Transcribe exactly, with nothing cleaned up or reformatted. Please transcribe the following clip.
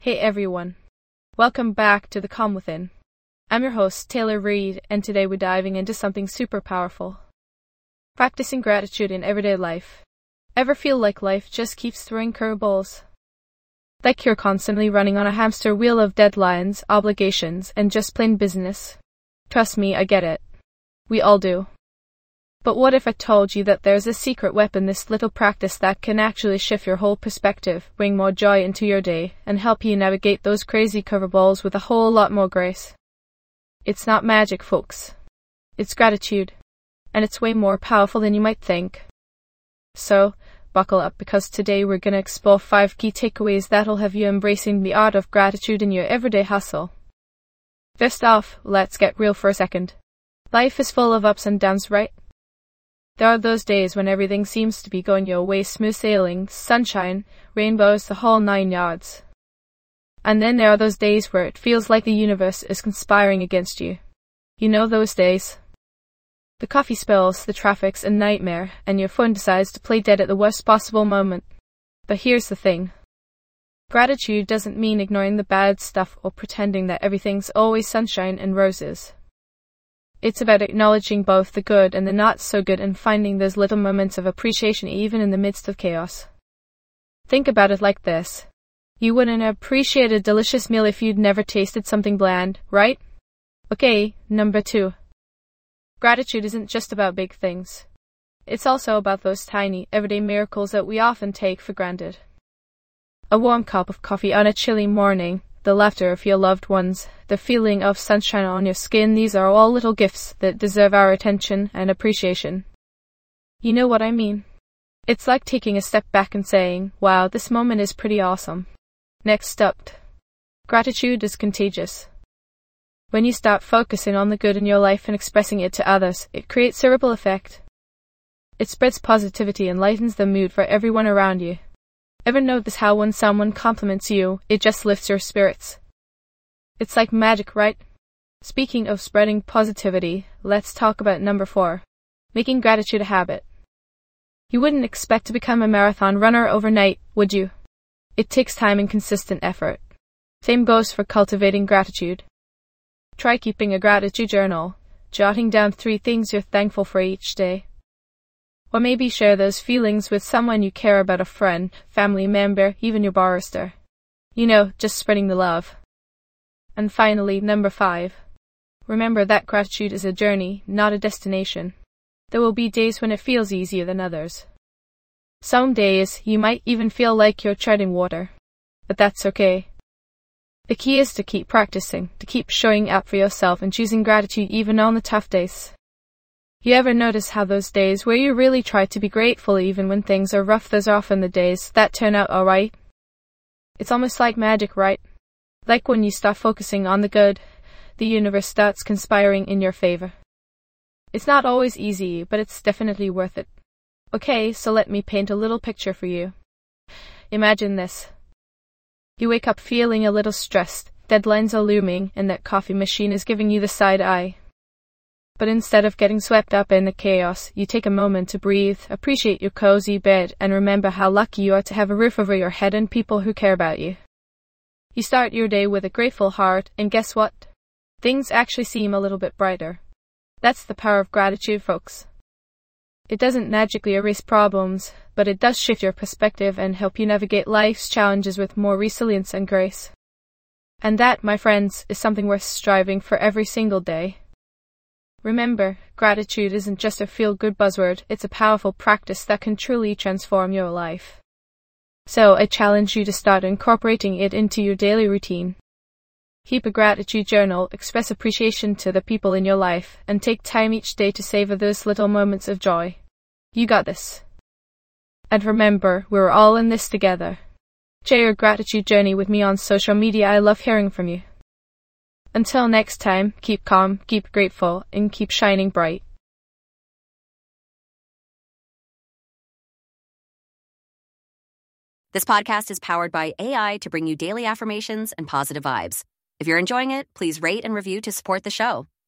Hey everyone, welcome back to The Calm Within. I'm your host, Taylor Reed, and today we're diving into something super powerful. Practicing gratitude in everyday life. Ever feel like life just keeps throwing curveballs? Like you're constantly running on a hamster wheel of deadlines, obligations, and just plain business? Trust me, I get it. We all do. But what if I told you that there's a secret weapon, this little practice that can actually shift your whole perspective, bring more joy into your day, and help you navigate those crazy curveballs with a whole lot more grace? It's not magic, folks. It's gratitude. And it's way more powerful than you might think. So, buckle up, because today we're gonna explore five key takeaways that'll have you embracing the art of gratitude in your everyday hustle. First off, let's get real for a second. Life is full of ups and downs, right? There are those days when everything seems to be going your way, smooth sailing, sunshine, rainbows, the whole nine yards. And then there are those days where it feels like the universe is conspiring against you. You know those days? The coffee spills, the traffic's a nightmare, and your phone decides to play dead at the worst possible moment. But here's the thing. Gratitude doesn't mean ignoring the bad stuff or pretending that everything's always sunshine and roses. It's about acknowledging both the good and the not so good and finding those little moments of appreciation even in the midst of chaos. Think about it like this. You wouldn't appreciate a delicious meal if you'd never tasted something bland, right? Okay, number two. Gratitude isn't just about big things. It's also about those tiny, everyday miracles that we often take for granted. A warm cup of coffee on a chilly morning, the laughter of your loved ones, the feeling of sunshine on your skin, these are all little gifts that deserve our attention and appreciation. You know what I mean? It's like taking a step back and saying, wow, this moment is pretty awesome. Next up, gratitude is contagious. When you start focusing on the good in your life and expressing it to others, it creates a ripple effect. It spreads positivity and lightens the mood for everyone around you. Ever notice how when someone compliments you, it just lifts your spirits? It's like magic, right? Speaking of spreading positivity, let's talk about number four. Making gratitude a habit. You wouldn't expect to become a marathon runner overnight, would you? It takes time and consistent effort. Same goes for cultivating gratitude. Try keeping a gratitude journal, jotting down three things you're thankful for each day. Or maybe share those feelings with someone you care about, a friend, family member, even your barrister. You know, just spreading the love. And finally, number five. Remember that gratitude is a journey, not a destination. There will be days when it feels easier than others. Some days, you might even feel like you're treading water. But that's okay. The key is to keep practicing, to keep showing up for yourself and choosing gratitude even on the tough days. You ever notice how those days where you really try to be grateful even when things are rough, those are often the days that turn out alright? It's almost like magic, right? Like when you start focusing on the good, the universe starts conspiring in your favor. It's not always easy, but it's definitely worth it. Okay, so let me paint a little picture for you. Imagine this. You wake up feeling a little stressed, deadlines are looming, and that coffee machine is giving you the side eye. But instead of getting swept up in the chaos, you take a moment to breathe, appreciate your cozy bed, and remember how lucky you are to have a roof over your head and people who care about you. You start your day with a grateful heart, and guess what? Things actually seem a little bit brighter. That's the power of gratitude, folks. It doesn't magically erase problems, but it does shift your perspective and help you navigate life's challenges with more resilience and grace. And that, my friends, is something worth striving for every single day. Remember, gratitude isn't just a feel-good buzzword, it's a powerful practice that can truly transform your life. So I challenge you to start incorporating it into your daily routine. Keep a gratitude journal, express appreciation to the people in your life, and take time each day to savor those little moments of joy. You got this. And remember, we're all in this together. Share your gratitude journey with me on social media. I love hearing from you. Until next time, keep calm, keep grateful, and keep shining bright. This podcast is powered by A I to bring you daily affirmations and positive vibes. If you're enjoying it, please rate and review to support the show.